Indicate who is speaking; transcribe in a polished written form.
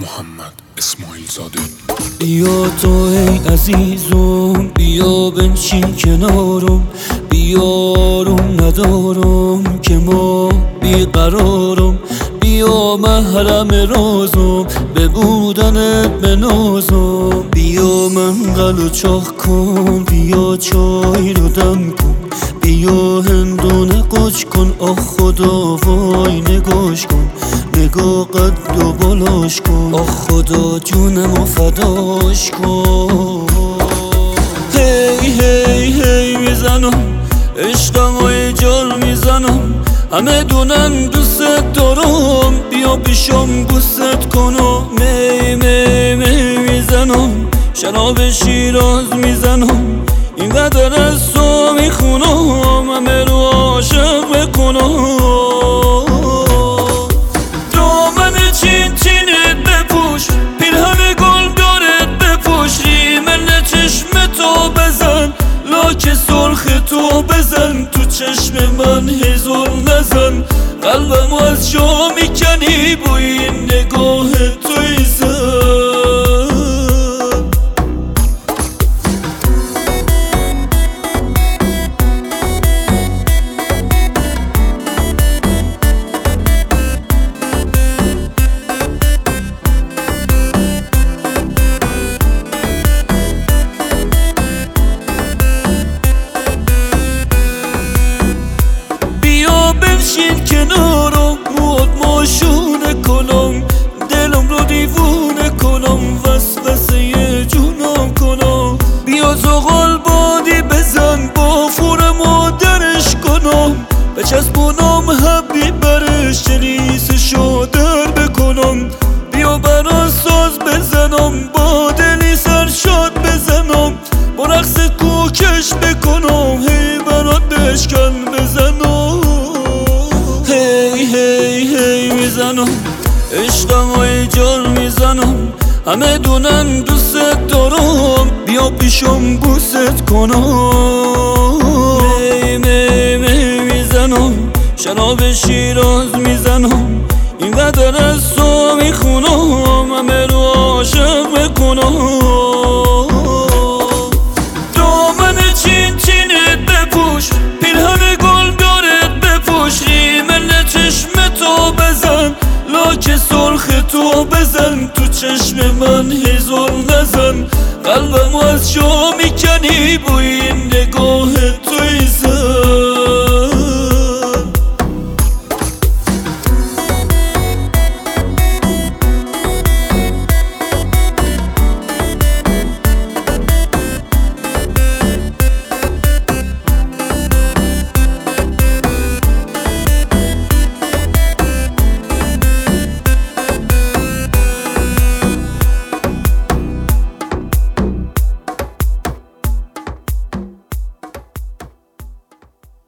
Speaker 1: محمد اسماعیل زاده.
Speaker 2: بیا تو ای عزیزم، بیا بنشین کنارم، بیارم ندارم که ما بیقرارم. بیا محرم رازم، به بودنت بنازم. بیا منقل و چاخ کن، بیا چای رو دم کن، بیا هندونه قاچ کن. آخ خدا وای نگاش کن، نگاه قد و بالاش کن. آخ خدا جونمو فداش کن. هی هی هی میزنم، عشقمو ایجار میزنم، همه دونن دوست دارم. بیا پیشم بوست کنم، می می می میزنم، شراب شیراز میزنم، اینقدر از تو میخونم، همه رو عاشق بکنم. دامن چین چینت بپوش، پیرهن گل دارت بپوش، ریمل چشم تو بزن، لاک سرخ تو بزن، تو چشم من هزار نزن. قلبمو از جا میکنی با این نگاه توی زن. بنشین کنارم، مواد ماشونه کنم، دلم رو دیوونه کنم، وسوسه جونم کنم. بیا زغال بادی بزن، با فور مادرش کنم، بچسبونم حبی برش، ریسشو در بکنم. بیا برا ساز بزنم، با دلی سرشاد بزنم، با رقص کوکش بکنم، هی برات بشکن بزنم. هی هی هی میزنم، عشقمو ایجار میزنم، همه دونن دوست دارم. بیا پیشم بوست کنم، می می می میزنم، شراب شیراز میزنم، اینقدر از تو میخونم، همه رو عاشق بکنم. دامن چین چینت بپوش، پیرهن گل دارت بپوش، ریمل چشم تو بزن، لاک سرخ تو بزن، تو چشم من هزار نزن. قلبمو از جا میکنی با این نگاه